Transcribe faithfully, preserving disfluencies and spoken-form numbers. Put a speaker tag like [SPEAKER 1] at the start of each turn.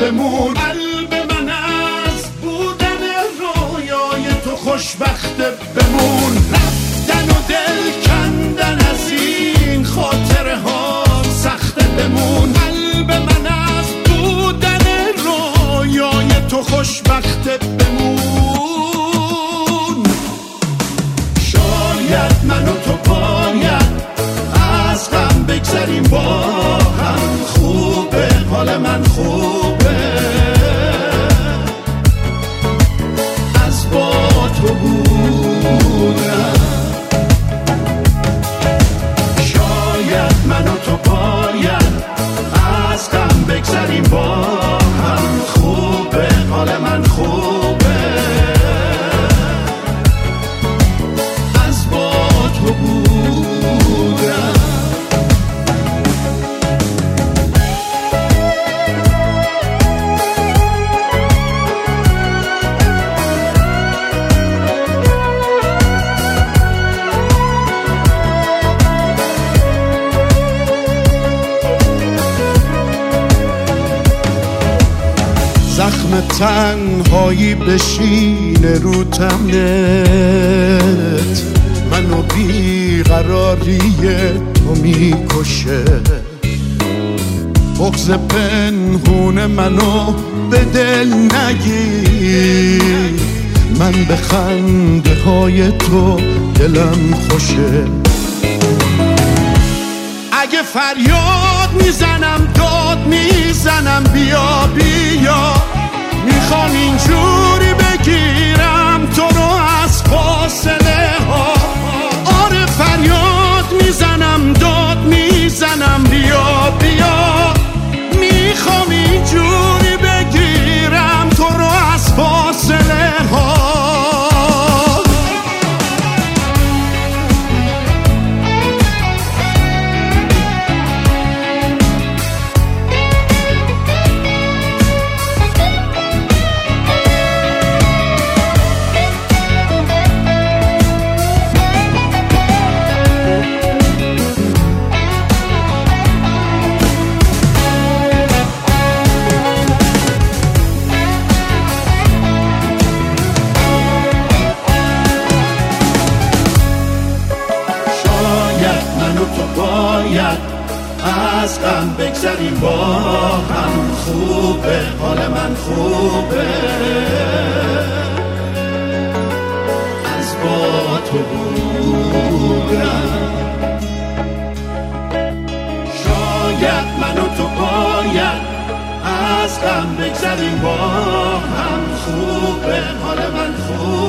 [SPEAKER 1] بمون. قلب من از بودن رویای تو خوشبخت بمون. رفتن و دل کندن از این خاطره ها سخت بمون. قلب من از بودن رویای تو خوشبخت بمون. شاید من و تو باید از غم بگذریم با هم. خوبه حال من خوبه از با تو بودم. شاید من و تو باید از غم بگذریم با هم. خوبه حال من خوبه از با تو بودم. زخم تنهایی بشینه رو تنت. منو بیقراری تو میکشه. بغض پنهون منو به دل نگیر. من به خنده های تو دلم خوشه. اگه فریاد میزنم داد میزنم بیا بیا. میخوام اینجوری بگیرم تو رو از فاصله ها. آره فریاد میزنم داد میزنم بیا بیا. میخوام اینجوری بگیرم تو رو از فاصله ها. از غم بگذریم با هم. خوبه حال من خوبه از با تو بودم. شاید من و تو باید از غم بگذریم با هم. خوبه حال من خوبه